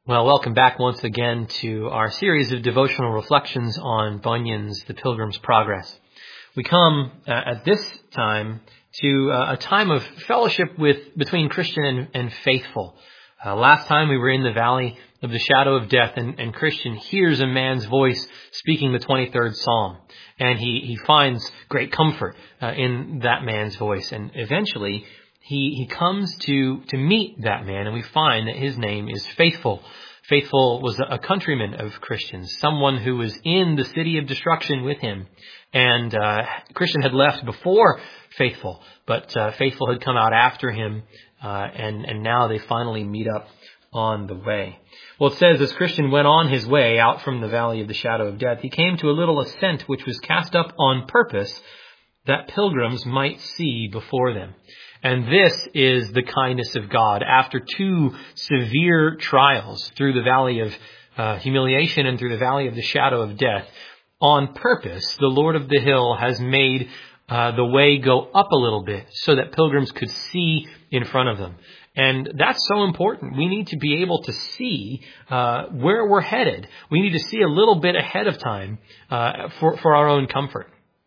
Well, welcome back once again to our series of devotional reflections on Bunyan's The Pilgrim's Progress. We come at this time to a time of fellowship between Christian and faithful. Last time we were in the valley of the shadow of death, and Christian hears a man's voice speaking the 23rd Psalm, and he finds great comfort in that man's voice, and eventually he comes to meet that man, and we find that his name is Faithful. Faithful was a countryman of Christian's, someone who was in the city of destruction with him. And Christian had left before Faithful, but Faithful had come out after him, and now they finally meet up on the way. Well, it says, as Christian went on his way out from the valley of the shadow of death, he came to a little ascent which was cast up on purpose that pilgrims might see before them. And this is the kindness of God. After two severe trials through the valley of humiliation and through the valley of the shadow of death, on purpose, the Lord of the hill has made the way go up a little bit so that pilgrims could see in front of them. And that's so important. We need to be able to see where we're headed. We need to see a little bit ahead of time for our own comfort.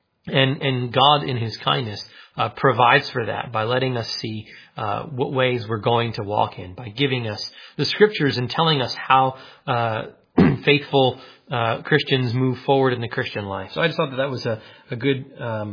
And God, in His kindness, provides for that by letting us see what ways we're going to walk in, by giving us the scriptures and telling us how faithful Christians move forward in the Christian life. So I just thought that was a good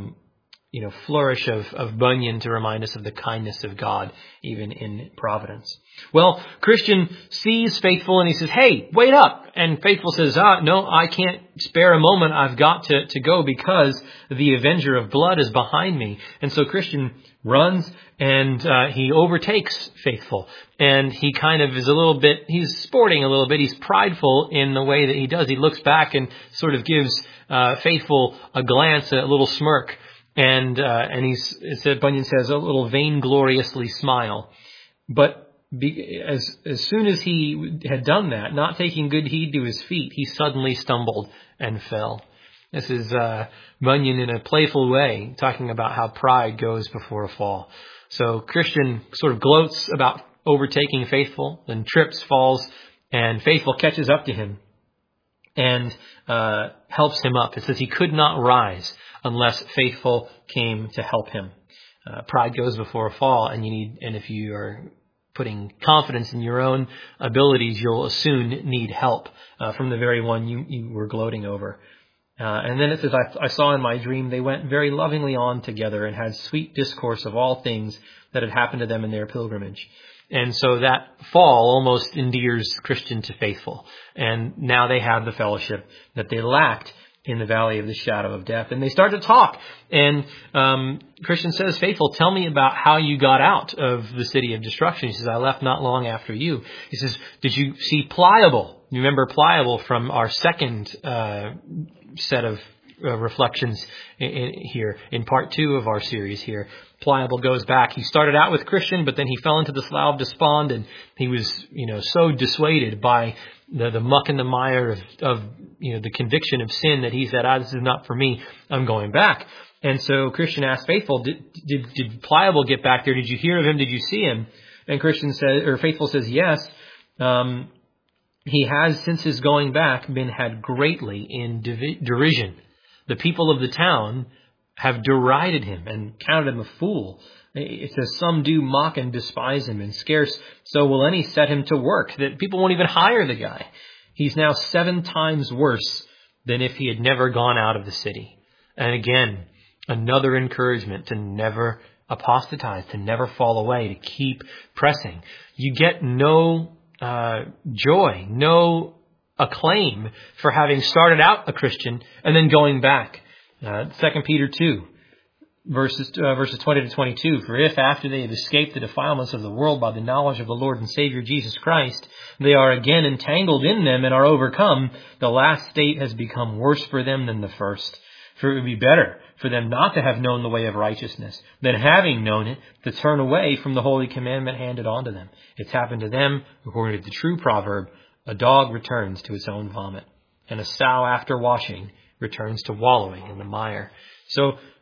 flourish of Bunyan to remind us of the kindness of God, even in providence. Well, Christian sees Faithful and he says, "Hey, wait up." And Faithful says, "No, I can't spare a moment. I've got to go because the avenger of blood is behind me." And so Christian runs and he overtakes Faithful. And he kind of is he's sporting a little bit. He's prideful in the way that he does. He looks back and sort of gives Faithful a glance, a little smirk. And Bunyan says, a little vaingloriously smile. But as soon as he had done that, not taking good heed to his feet, he suddenly stumbled and fell. This is Bunyan in a playful way, talking about how pride goes before a fall. So Christian sort of gloats about overtaking Faithful, then trips, falls, and Faithful catches up to him and helps him up. It says he could not rise unless Faithful came to help him. Pride goes before a fall, and if you are putting confidence in your own abilities, you'll soon need help from the very one you were gloating over. And then it says, I saw in my dream they went very lovingly on together and had sweet discourse of all things that had happened to them in their pilgrimage. And so that fall almost endears Christian to Faithful. And now they have the fellowship that they lacked in the valley of the shadow of death. And they start to talk. And Christian says, "Faithful, tell me about how you got out of the city of destruction." He says, "I left not long after you." He says, "Did you see Pliable?" You remember Pliable from our second set of reflections here in part 2 of our series here. Pliable goes back. He started out with Christian, but then he fell into the slough of despond, and he was, so dissuaded by the muck and the mire of the conviction of sin that he said, "This is not for me. I'm going back." And so Christian asked Faithful, "Did Pliable get back there? Did you hear of him? Did you see him?" And Faithful says, "Yes. He has, since his going back, been had greatly in derision. The people of the town have derided him and counted him a fool. It says some do mock and despise him, and scarce so will any set him to work, that people won't even hire the guy. He's now 7 times worse than if he had never gone out of the city." And again, another encouragement to never apostatize, to never fall away, to keep pressing. You get no joy, no acclaim for having started out a Christian and then going back. 2 Peter 2, verses 20 to 22. "For if after they have escaped the defilements of the world by the knowledge of the Lord and Savior Jesus Christ, they are again entangled in them and are overcome, the last state has become worse for them than the first. For it would be better for them not to have known the way of righteousness than, having known it, to turn away from the holy commandment handed on to them. It's happened to them, according to the true proverb, a dog returns to its own vomit, and a sow after washing returns to wallowing in the mire." So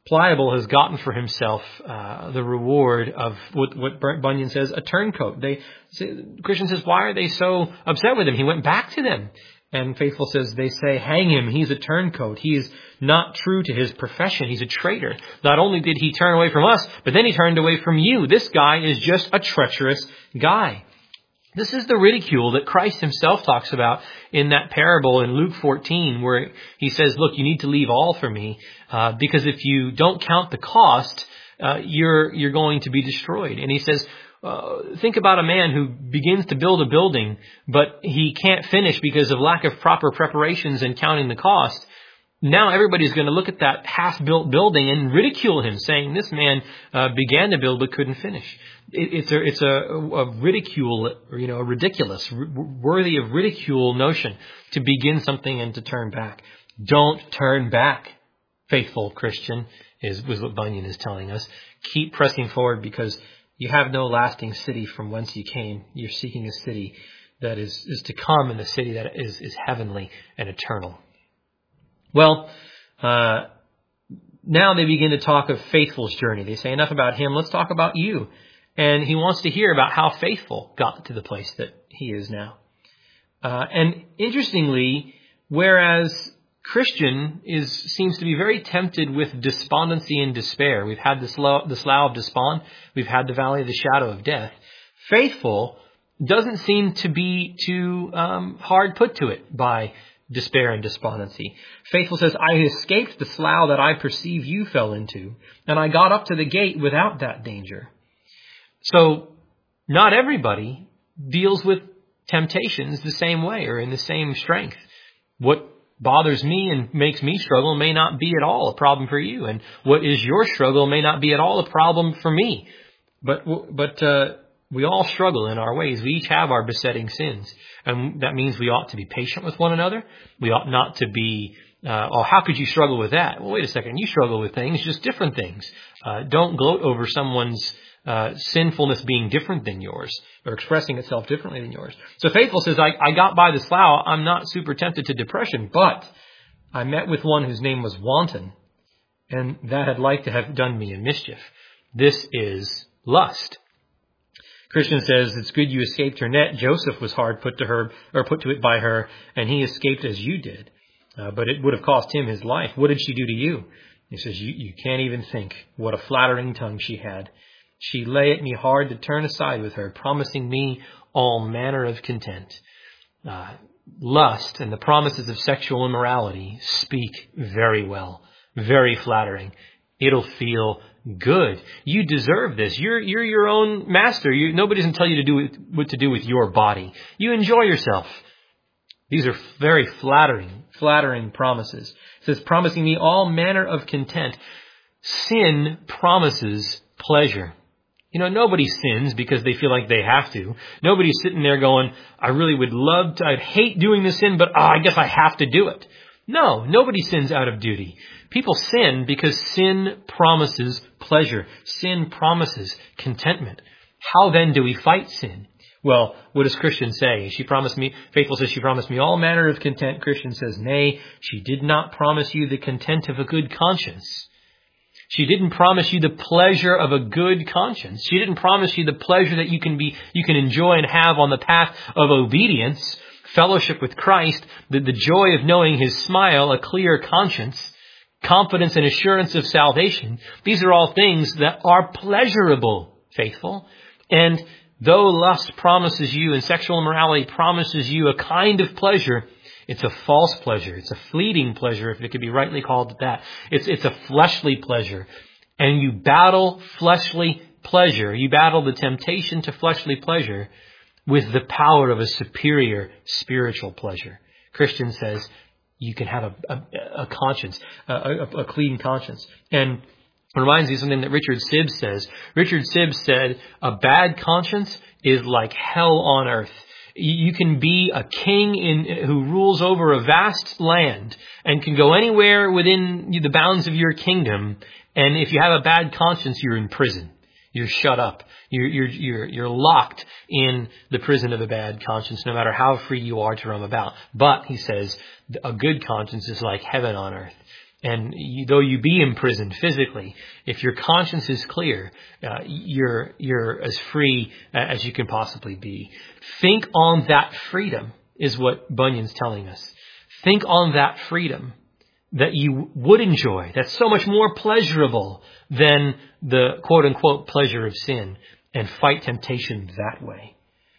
Pliable has gotten for himself the reward of what Bunyan says, a turncoat. Christian says, why are they so upset with him? He went back to them. And Faithful says, they say, hang him, he's a turncoat. He is not true to his profession. He's a traitor. Not only did he turn away from us, but then he turned away from you. This guy is just a treacherous guy. This is the ridicule that Christ himself talks about in that parable in Luke 14, where he says, look, you need to leave all for me, because if you don't count the cost, you're going to be destroyed. And he says, think about a man who begins to build a building, but he can't finish because of lack of proper preparations and counting the cost. Now everybody's going to look at that half-built building and ridicule him, saying this man began to build but couldn't finish. It's a ridicule, a ridiculous, worthy of ridicule notion to begin something and to turn back. Don't turn back, faithful Christian, was what Bunyan is telling us. Keep pressing forward, because you have no lasting city from whence you came. You're seeking a city that is to come, and a city that is heavenly and eternal. Well, now they begin to talk of Faithful's journey. They say, enough about him, let's talk about you. And he wants to hear about how Faithful got to the place that he is now. And interestingly, whereas Christian seems to be very tempted with despondency and despair. We've had the slough of despond. We've had the valley of the shadow of death. Faithful doesn't seem to be too hard put to it by despair and despondency. Faithful says, I escaped the slough that I perceive you fell into, and I got up to the gate without that danger. So not everybody deals with temptations the same way or in the same strength. What bothers me and makes me struggle may not be at all a problem for you, and what is your struggle may not be at all a problem for me. But we all struggle in our ways. We each have our besetting sins, and that means we ought to be patient with one another. We ought not to be, how could you struggle with that? Well, wait a second. You struggle with things, just different things. Don't gloat over someone's sinfulness being different than yours or expressing itself differently than yours. So Faithful says, I got by the slough. I'm not super tempted to depression, but I met with one whose name was Wanton, and that had like to have done me a mischief. This is lust. Christian says, it's good you escaped her net. Joseph was hard put to it by her, and he escaped as you did. But it would have cost him his life. What did she do to you? He says, you can't even think what a flattering tongue she had. She lay at me hard to turn aside with her, promising me all manner of content. Lust and the promises of sexual immorality speak very well, very flattering. It'll feel good. You deserve this. You're your own master. Nobody doesn't tell you to do what to do with your body. You enjoy yourself. These are very flattering promises. It says, promising me all manner of content. Sin promises pleasure. Nobody sins because they feel like they have to. Nobody's sitting there going, I really would love to, I'd hate doing this sin, but I guess I have to do it. No, nobody sins out of duty. People sin because sin promises pleasure. Sin promises contentment. How then do we fight sin? Well, what does Christian say? Faithful says she promised me all manner of content. Christian says, nay, she did not promise you the content of a good conscience. She didn't promise you the pleasure of a good conscience. She didn't promise you the pleasure that you can enjoy and have on the path of obedience, fellowship with Christ, the joy of knowing his smile, a clear conscience, confidence and assurance of salvation. These are all things that are pleasurable, faithful. And though lust promises you and sexual immorality promises you a kind of pleasure, it's a false pleasure. It's a fleeting pleasure, if it could be rightly called that. It's a fleshly pleasure. And you battle fleshly pleasure. You battle the temptation to fleshly pleasure with the power of a superior spiritual pleasure. Christian says you can have a conscience, a clean conscience. And it reminds me of something that Richard Sibbes says. Richard Sibbes said, a bad conscience is like hell on earth. You can be a king who rules over a vast land and can go anywhere within the bounds of your kingdom. And if you have a bad conscience, you're in prison. You're shut up. You're locked in the prison of a bad conscience, no matter how free you are to roam about. But, he says, a good conscience is like heaven on earth. though you be imprisoned physically, if your conscience is clear, you're as free as you can possibly be. Think on that freedom is what Bunyan's telling us. Think on that freedom that you would enjoy. That's so much more pleasurable than the quote unquote pleasure of sin, and fight temptation that way.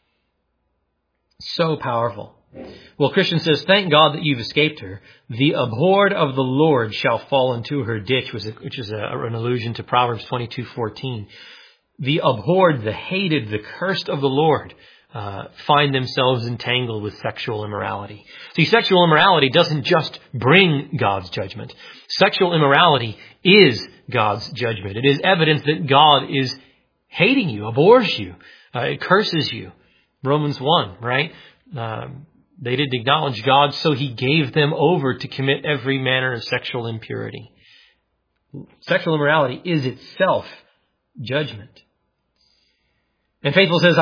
So powerful. Well, Christian says, thank God that you've escaped her. The abhorred of the Lord shall fall into her ditch, which is an allusion to Proverbs 22:14. The abhorred, the hated, the cursed of the Lord find themselves entangled with sexual immorality. See, sexual immorality doesn't just bring God's judgment. Sexual immorality is God's judgment. It is evidence that God is hating you, abhors you, it curses you. Romans 1, right? They didn't acknowledge God, so he gave them over to commit every manner of sexual impurity. Sexual immorality is itself judgment. And Faithful says,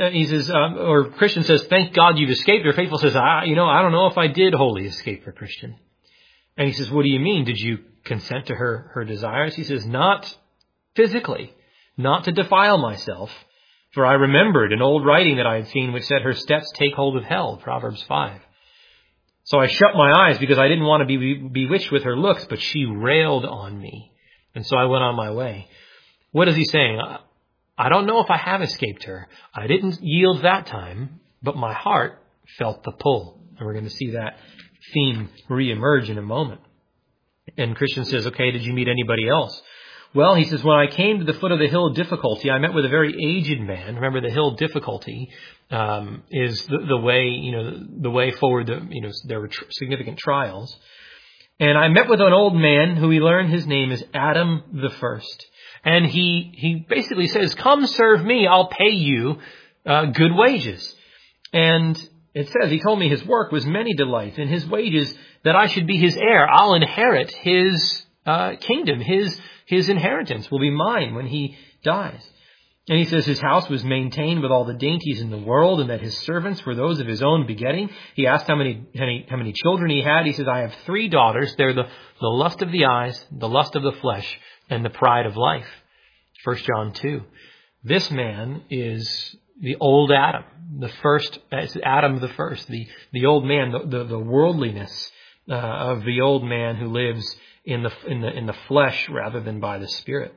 or Christian says, thank God you've escaped her. Faithful says, I don't know if I did wholly escape her, Christian. And he says, what do you mean? Did you consent to her desires? He says, not physically, not to defile myself. For I remembered an old writing that I had seen which said, her steps take hold of hell, Proverbs 5. So I shut my eyes because I didn't want to be bewitched with her looks, but she railed on me. And so I went on my way. What is he saying? I don't know if I have escaped her. I didn't yield that time, but my heart felt the pull. And we're going to see that theme reemerge in a moment. And Christian says, okay, did you meet anybody else? Well, he says, when I came to the foot of the hill of difficulty, I met with a very aged man. Remember, the hill of difficulty is the way, the way forward. There were significant trials. And I met with an old man who he learned his name is Adam the First. And he basically says, come serve me, I'll pay you good wages. And it says, he told me his work was many delights, and his wages that I should be his heir. I'll inherit his kingdom, his inheritance will be mine when he dies. And he says his house was maintained with all the dainties in the world, and that his servants were those of his own begetting. He asked how many children he had. He says, I have 3 daughters. They're the lust of the eyes, the lust of the flesh, and the pride of life. 1 John 2. This man is the old Adam, the first, Adam the first, the old man, the worldliness of the old man who lives in the flesh rather than by the Spirit.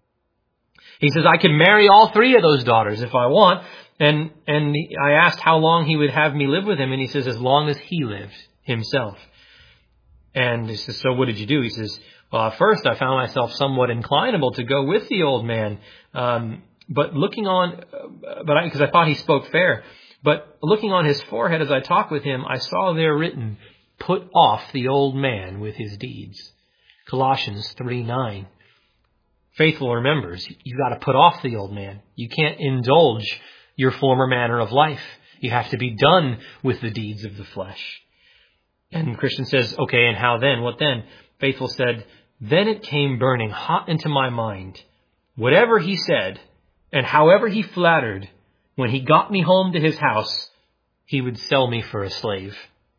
He says, I can marry all 3 of those daughters if I want. And I asked how long he would have me live with him. And he says, as long as he lived himself. And he says, so what did you do? He says, well, at first I found myself somewhat inclinable to go with the old man. But looking on, because I thought he spoke fair. But looking on his forehead as I talked with him, I saw there written, put off the old man with his deeds. Colossians 3:9. Faithful remembers, you got to put off the old man. You can't indulge your former manner of life. You have to be done with the deeds of the flesh. And Christian says, okay, and how then? What then? Faithful said, then it came burning hot into my mind. Whatever he said, and however he flattered, when he got me home to his house, he would sell me for a slave.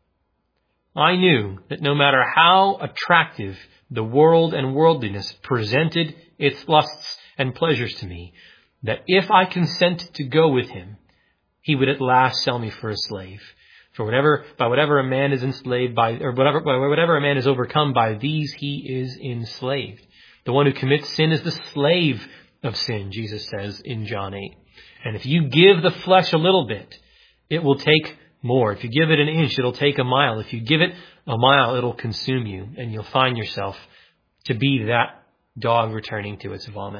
I knew that no matter how attractive the world and worldliness presented its lusts and pleasures to me, that if I consented to go with him, he would at last sell me for a slave. For whatever a man is enslaved by, or whatever a man is overcome by, these he is enslaved. The one who commits sin is the slave of sin, Jesus says in John 8. And if you give the flesh a little bit, it will take more. If you give it an inch, it'll take a mile. If you give it a mile, it'll consume you, and you'll find yourself to be that dog returning to its vomit.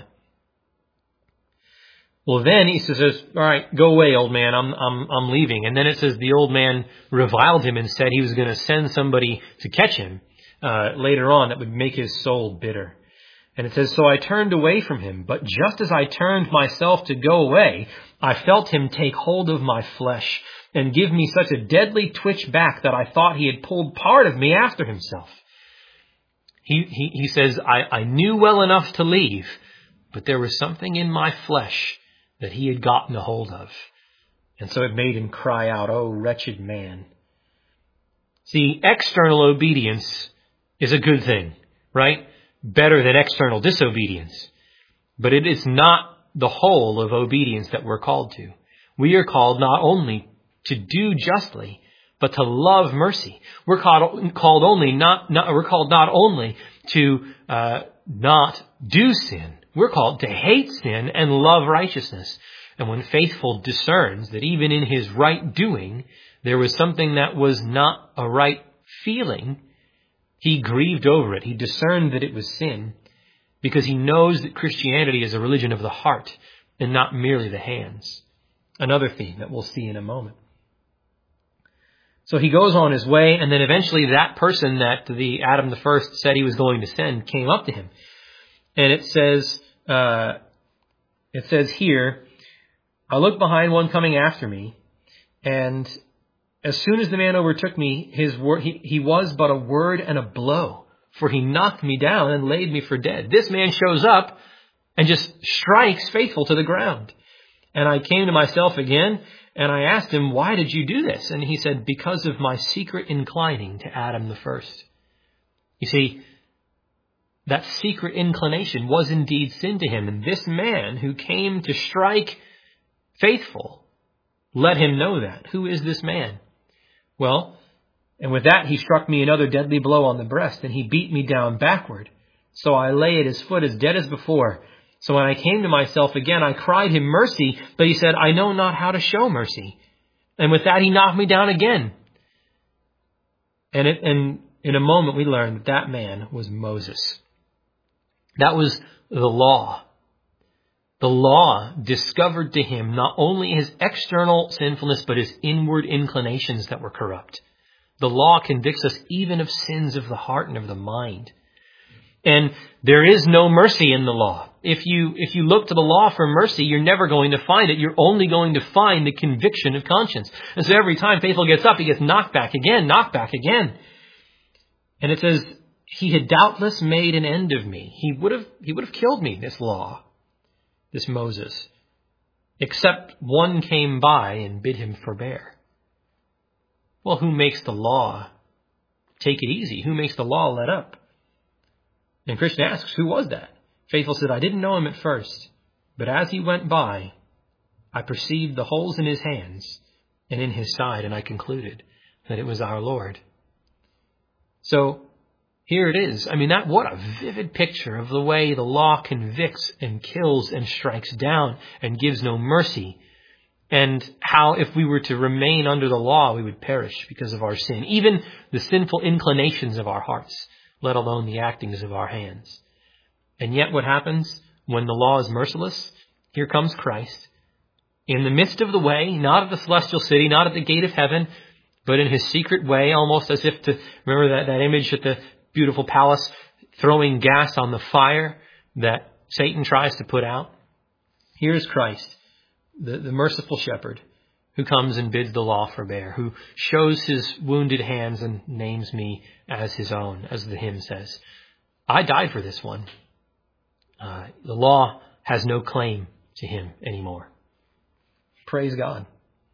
Well, then he says, all right, go away, old man. I'm leaving. And then it says the old man reviled him and said he was going to send somebody to catch him later on that would make his soul bitter. And it says, so I turned away from him. But just as I turned myself to go away, I felt him take hold of my flesh and give me such a deadly twitch back that I thought he had pulled part of me after himself. He says, I knew well enough to leave, but there was something in my flesh that he had gotten a hold of. And so it made him cry out, oh, wretched man. See, external obedience is a good thing. right? Better than external disobedience. But it is not the whole of obedience that we're called to. We are called not only to do justly, but to love mercy. We're called not only to not do sin. We're called to hate sin and love righteousness. And when faithful discerns that even in his right doing, there was something that was not a right feeling, he grieved over it. He discerned that it was sin because he knows that Christianity is a religion of the heart and not merely the hands. Another theme that we'll see in a moment. So he goes on his way, and then eventually that person that the Adam the first said he was going to send came up to him. And it says here, I looked behind one coming after me, and as soon as the man overtook me, he was but a word and a blow, for he knocked me down and laid me for dead. This man shows up and just strikes faithful to the ground. And I came to myself again, and I asked him, why did you do this? And he said, because of my secret inclining to Adam the first. You see, that secret inclination was indeed sin to him. And this man who came to strike faithful let him know that. Who is this man? Well, and with that he struck me another deadly blow on the breast, and he beat me down backward. So I lay at his foot as dead as before. So when I came to myself again, I cried him mercy, but he said, I know not how to show mercy. And with that, he knocked me down again. And in a moment, we learned that man was Moses. That was the law. The law discovered to him not only his external sinfulness, but his inward inclinations that were corrupt. The law convicts us even of sins of the heart and of the mind. And there is no mercy in the law. If you look to the law for mercy, you're never going to find it. You're only going to find the conviction of conscience. And so every time faithful gets up, he gets knocked back again. And it says, he had doubtless made an end of me. He would have killed me, this law, this Moses, except one came by and bid him forbear. Well, who makes the law take it easy? Who makes the law let up? And Christian asks, who was that? Faithful said, I didn't know him at first, but as he went by, I perceived the holes in his hands and in his side, and I concluded that it was our Lord. So here it is. I mean, what a vivid picture of the way the law convicts and kills and strikes down and gives no mercy. And how if we were to remain under the law, we would perish because of our sin, even the sinful inclinations of our hearts, let alone the actings of our hands. And yet what happens when the law is merciless? Here comes Christ in the midst of the way, not at the celestial city, not at the gate of heaven, but in his secret way, almost as if to remember that image at the beautiful palace, throwing gas on the fire that Satan tries to put out. Here's Christ, the merciful shepherd, who comes and bids the law forbear, who shows his wounded hands and names me as his own, as the hymn says. I died for this one. The law has no claim to him anymore. Praise God.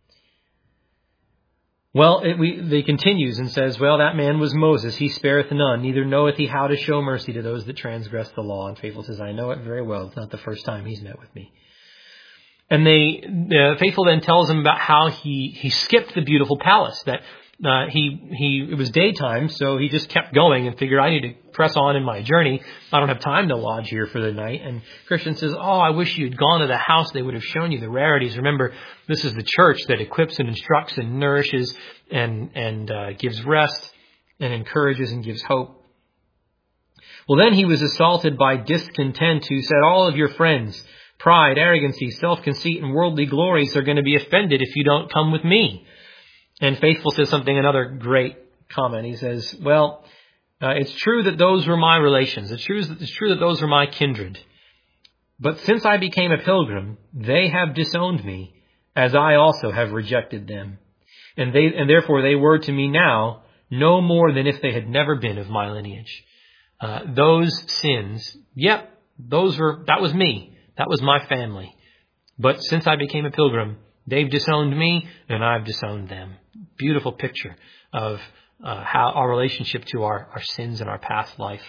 Well, they continues and says, well, that man was Moses. He spareth none, neither knoweth he how to show mercy to those that transgress the law. And Faithful says, I know it very well. It's not the first time he's met with me. And Faithful then tells him about how he skipped the beautiful palace, that it was daytime, so he just kept going and figured, I need to press on in my journey. I don't have time to lodge here for the night. And Christian says, I wish you had gone to the house. They would have shown you the rarities. Remember, this is the church that equips and instructs and nourishes and gives rest and encourages and gives hope. Well, then he was assaulted by discontent, who said, all of your friends, pride, arrogancy, self-conceit, and worldly glories are going to be offended if you don't come with me. And Faithful says something, another great comment. He says, well, it's true that those were my relations. It's true that those were my kindred. But since I became a pilgrim, they have disowned me, as I also have rejected them. And therefore they were to me now no more than if they had never been of my lineage. Those sins, that was me. That was my family. But since I became a pilgrim, they've disowned me and I've disowned them. Beautiful picture of how our relationship to our sins and our past life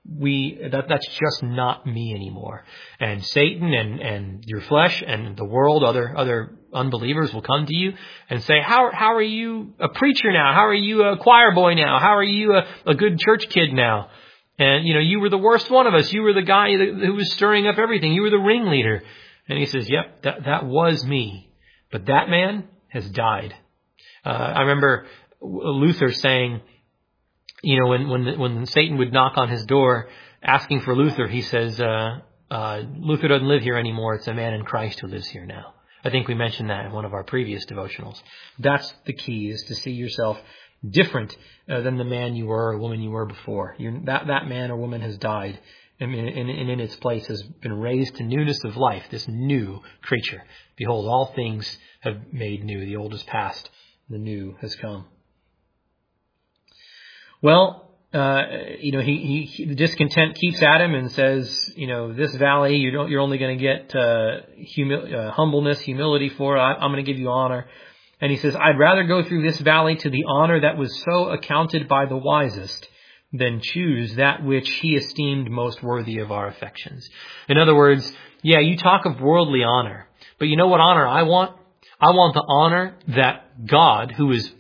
that's just not me anymore. And Satan and your flesh and the world, other unbelievers will come to you and say, how are you a preacher now? How are you a choir boy now? How are you a good church kid now? And, you were the worst one of us. You were the guy who was stirring up everything. You were the ringleader. And he says, yep, that was me. But that man has died. I remember Luther saying, when Satan would knock on his door asking for Luther, he says, Luther doesn't live here anymore. It's a man in Christ who lives here now. I think we mentioned that in one of our previous devotionals. That's the key, is to see yourself different than the man you were or woman you were before. That man or woman has died, and in its place has been raised to newness of life, this new creature. Behold, all things have made new. The old is past, the new has come. Well, the discontent keeps at him and says, this valley, you're only going to get humbleness, humility for. I'm going to give you honor. And he says, I'd rather go through this valley to the honor that was so accounted by the wisest than choose that which he esteemed most worthy of our affections. In other words, yeah, you talk of worldly honor, but you know what honor I want? I want the honor that God, who is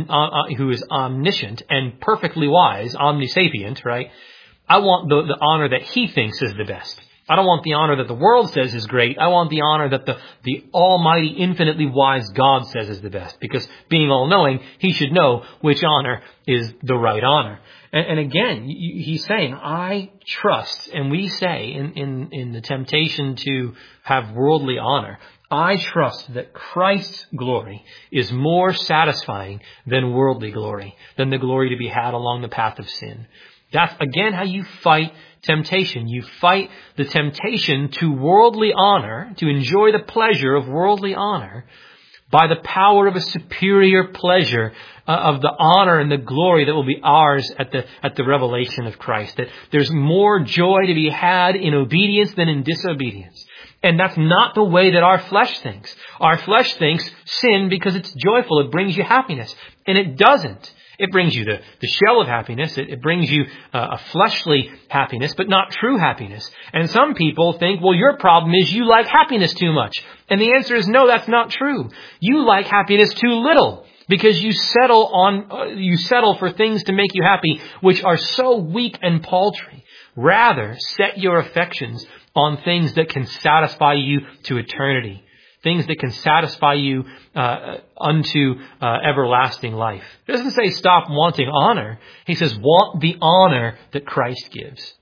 omniscient and perfectly wise, omnisapient, right? I want the honor that he thinks is the best. I don't want the honor that the world says is great. I want the honor that the almighty, infinitely wise God says is the best. Because being all-knowing, he should know which honor is the right honor. And again, he's saying, I trust, and we say in the temptation to have worldly honor, I trust that Christ's glory is more satisfying than worldly glory, than the glory to be had along the path of sin. That's, again, how you fight temptation. You fight the temptation to worldly honor, to enjoy the pleasure of worldly honor, by the power of a superior pleasure of the honor and the glory that will be ours at the revelation of Christ. That there's more joy to be had in obedience than in disobedience. And that's not the way that our flesh thinks. Our flesh thinks sin because it's joyful. It brings you happiness. And it doesn't. It brings you the shell of happiness. It brings you a fleshly happiness, but not true happiness. And some people think, well, your problem is you like happiness too much. And the answer is no, that's not true. You like happiness too little because you settle for things to make you happy, which are so weak and paltry. Rather, set your affections on things that can satisfy you to eternity. Things that can satisfy you unto everlasting life. It doesn't say stop wanting honor. He says want the honor that Christ gives.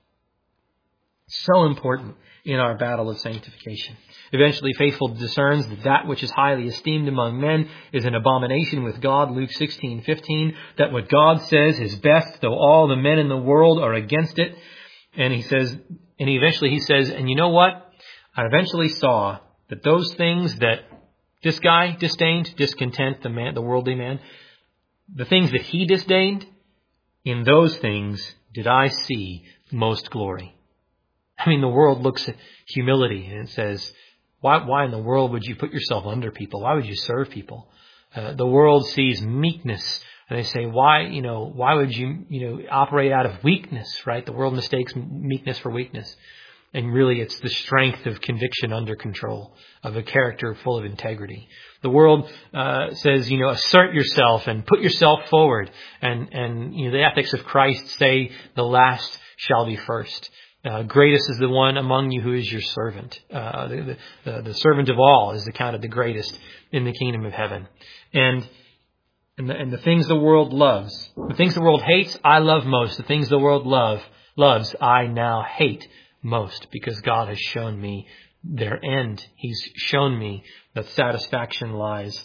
So important in our battle of sanctification. Eventually, faithful discerns that which is highly esteemed among men is an abomination with God. Luke 16:15. That what God says is best, though all the men in the world are against it. And he says, and eventually he says, and you know what? I eventually saw that those things that this guy disdained, discontent, the worldly man, the things that he disdained, in those things did I see most glory. I mean, the world looks at humility and it says, why in the world would you put yourself under people? Why would you serve people? The world sees meekness. And they say, why would you operate out of weakness, right? The world mistakes meekness for weakness. And really it's the strength of conviction under control, of a character full of integrity. The world says, assert yourself and put yourself forward. And the ethics of Christ say the last shall be first. Greatest is the one among you who is your servant. The servant of all is accounted the greatest in the kingdom of heaven. And the things the world loves, the things the world hates, I love most. The things the world loves, I now hate most, because God has shown me their end. He's shown me that satisfaction lies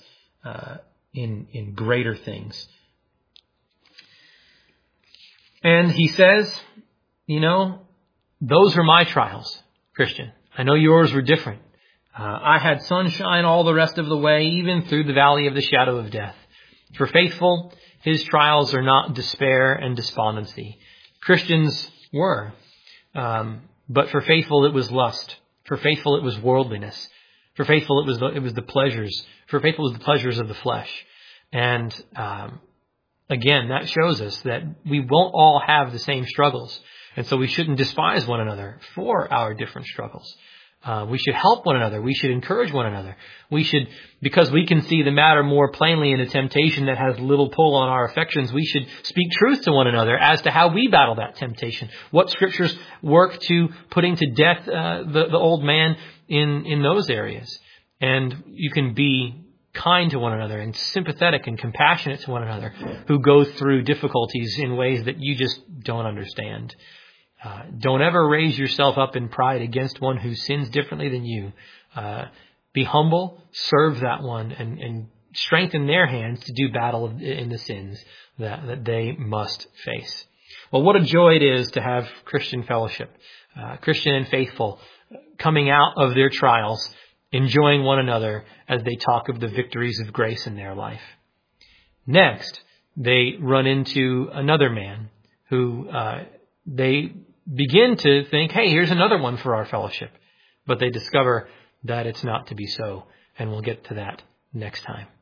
in greater things. And he says, those are my trials, Christian. I know yours were different. I had sunshine all the rest of the way, even through the valley of the shadow of death. For faithful, his trials are not despair and despondency. Christians were. But for faithful, it was lust. For faithful, it was worldliness. For faithful, it was the pleasures. For faithful, it was the pleasures of the flesh. And again, that shows us that we won't all have the same struggles. And so we shouldn't despise one another for our different struggles. We should help one another. We should encourage one another. We should, because we can see the matter more plainly in a temptation that has little pull on our affections, we should speak truth to one another as to how we battle that temptation. What scriptures work to putting to death the old man in those areas. And you can be kind to one another and sympathetic and compassionate to one another who go through difficulties in ways that you just don't understand. Don't ever raise yourself up in pride against one who sins differently than you. Be humble, serve that one, and strengthen their hands to do battle in the sins that they must face. Well, what a joy it is to have Christian fellowship, Christian and faithful, coming out of their trials, enjoying one another as they talk of the victories of grace in their life. Next, they run into another man who they begin to think, hey, here's another one for our fellowship. But they discover that it's not to be so. And we'll get to that next time.